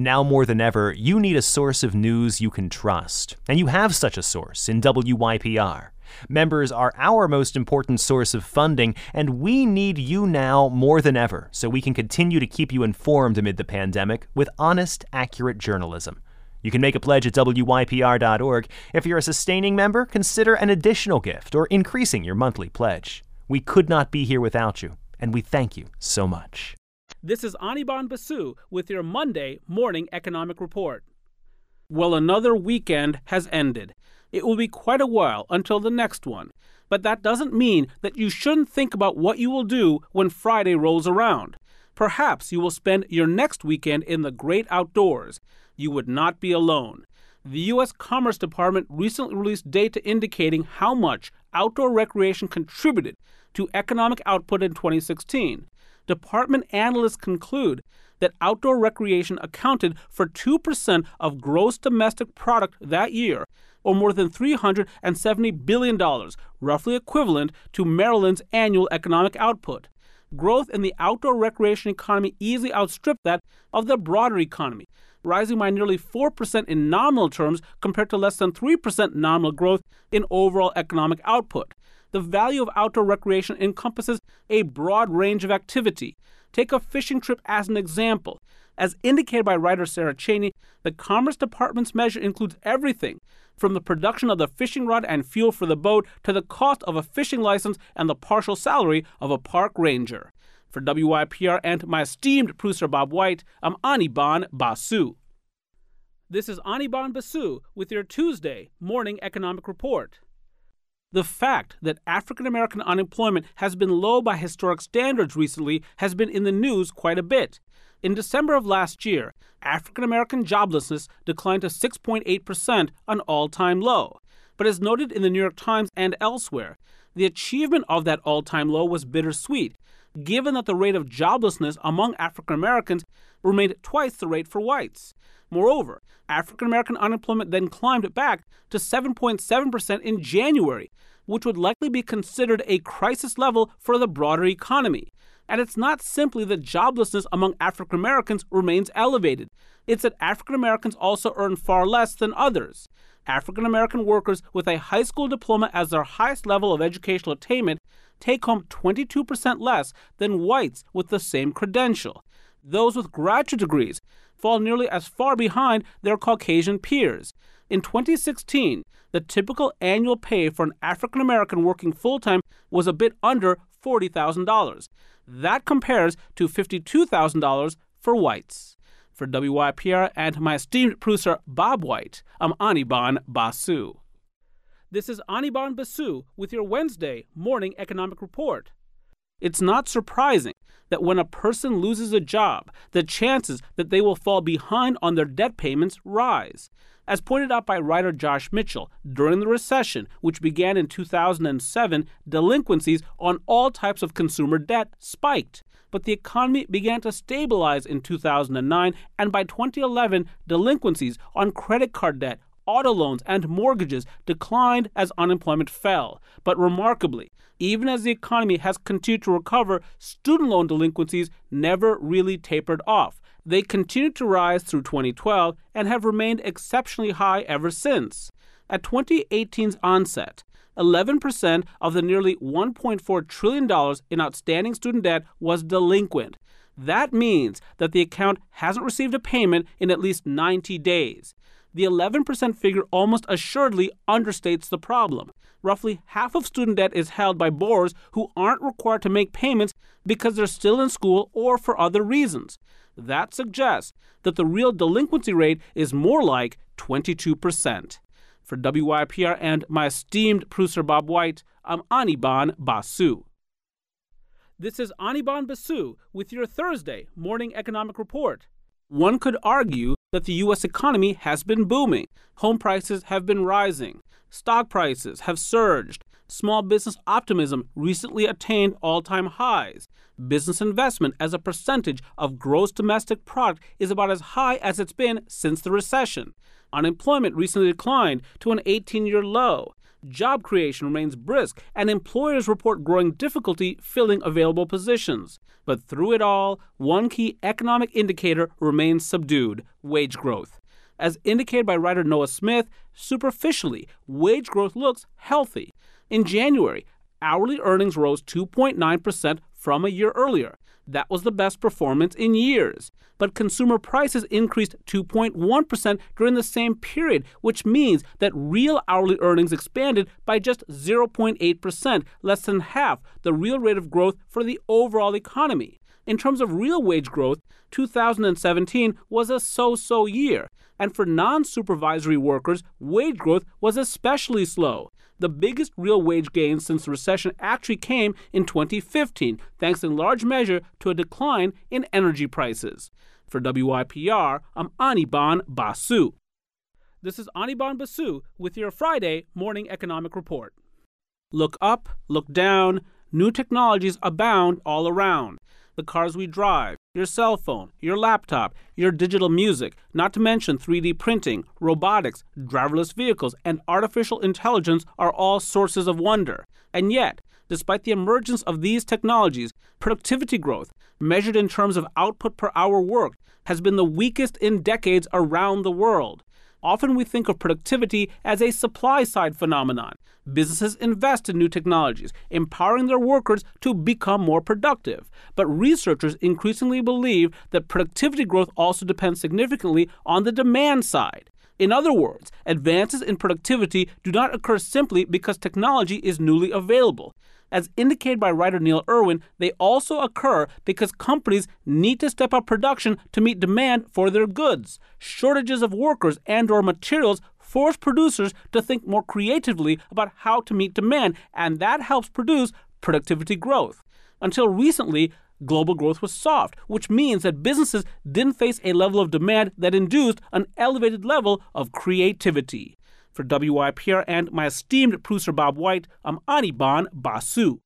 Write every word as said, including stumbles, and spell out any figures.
Now more than ever, you need a source of news you can trust. And you have such a source in W Y P R. Members are our most important source of funding, and we need you now more than ever so we can continue to keep you informed amid the pandemic with honest, accurate journalism. You can make a pledge at W Y P R dot org. If you're a sustaining member, consider an additional gift or increasing your monthly pledge. We could not be here without you, and we thank you so much. This is Anirban Basu with your Monday Morning Economic Report. Well, another weekend has ended. It will be quite a while until the next one, but that doesn't mean that you shouldn't think about what you will do when Friday rolls around. Perhaps you will spend your next weekend in the great outdoors. You would not be alone. The U S Commerce Department recently released data indicating how much outdoor recreation contributed to economic output in twenty sixteen. Department analysts conclude that outdoor recreation accounted for two percent of gross domestic product that year, or more than three hundred seventy billion dollars, roughly equivalent to Maryland's annual economic output. Growth in the outdoor recreation economy easily outstripped that of the broader economy, rising by nearly four percent in nominal terms compared to less than three percent nominal growth in overall economic output. The value of outdoor recreation encompasses a broad range of activity. Take a fishing trip as an example. As indicated by writer Sarah Cheney, the Commerce Department's measure includes everything from the production of the fishing rod and fuel for the boat to the cost of a fishing license and the partial salary of a park ranger. For W Y P R and my esteemed producer Bob White, I'm Anirban Basu. This is Anirban Basu with your Tuesday Morning Economic Report. The fact that African American unemployment has been low by historic standards recently has been in the news quite a bit. In December of last year, African American joblessness declined to six point eight percent, an all-time low. But as noted in the New York Times and elsewhere, the achievement of that all-time low was bittersweet, given that the rate of joblessness among African Americans remained twice the rate for whites. Moreover, African American unemployment then climbed back to seven point seven percent in January, which would likely be considered a crisis level for the broader economy. And it's not simply that joblessness among African Americans remains elevated. It's that African Americans also earn far less than others. African American workers with a high school diploma as their highest level of educational attainment take home twenty-two percent less than whites with the same credential. Those with graduate degrees fall nearly as far behind their Caucasian peers. In twenty sixteen, the typical annual pay for an African American working full-time was a bit under forty thousand dollars. That compares to fifty-two thousand dollars for whites. For W Y P R and my esteemed producer Bob White, I'm Anirban Basu. This is Anirban Basu with your Wednesday Morning Economic Report. It's not surprising that when a person loses a job, the chances that they will fall behind on their debt payments rise. As pointed out by writer Josh Mitchell, during the recession, which began in two thousand seven, delinquencies on all types of consumer debt spiked. But the economy began to stabilize in two thousand nine, and by twenty eleven, delinquencies on credit card debt, auto loans, and mortgages declined as unemployment fell. But remarkably, even as the economy has continued to recover, student loan delinquencies never really tapered off. They continued to rise through twenty twelve and have remained exceptionally high ever since. At twenty eighteen's onset, eleven percent of the nearly one point four trillion dollars in outstanding student debt was delinquent. That means that the account hasn't received a payment in at least ninety days. The eleven percent figure almost assuredly understates the problem. Roughly half of student debt is held by borrowers who aren't required to make payments because they're still in school or for other reasons. That suggests that the real delinquency rate is more like twenty-two percent. For W Y P R and my esteemed producer Bob White, I'm Anirban Basu. This is Anirban Basu with your Thursday Morning Economic Report. One could argue that the U S economy has been booming. Home prices have been rising. Stock prices have surged. Small business optimism recently attained all-time highs. Business investment as a percentage of gross domestic product is about as high as it's been since the recession. Unemployment recently declined to an eighteen-year low. Job creation remains brisk, and employers report growing difficulty filling available positions. But through it all, one key economic indicator remains subdued: wage growth. As indicated by writer Noah Smith, superficially, wage growth looks healthy. In January, hourly earnings rose two point nine percent from a year earlier. That was the best performance in years. But consumer prices increased two point one percent during the same period, which means that real hourly earnings expanded by just zero point eight percent, less than half the real rate of growth for the overall economy. In terms of real wage growth, two thousand seventeen was a so-so year. And for non-supervisory workers, wage growth was especially slow. The biggest real wage gains since the recession actually came in twenty fifteen, thanks in large measure to a decline in energy prices. For W Y P R, I'm Anirban Basu. This is Anirban Basu with your Friday Morning Economic Report. Look up, look down. New technologies abound all around. The cars we drive, your cell phone, your laptop, your digital music, not to mention three D printing, robotics, driverless vehicles, and artificial intelligence are all sources of wonder. And yet, despite the emergence of these technologies, productivity growth, measured in terms of output per hour worked, has been the weakest in decades around the world. Often we think of productivity as a supply-side phenomenon. Businesses invest in new technologies, empowering their workers to become more productive. But researchers increasingly believe that productivity growth also depends significantly on the demand side. In other words, advances in productivity do not occur simply because technology is newly available. As indicated by writer Neil Irwin, they also occur because companies need to step up production to meet demand for their goods. Shortages of workers and or materials force producers to think more creatively about how to meet demand, and that helps produce productivity growth. Until recently, global growth was soft, which means that businesses didn't face a level of demand that induced an elevated level of creativity. For W Y P R and my esteemed producer Bob White, I'm Anirban Basu.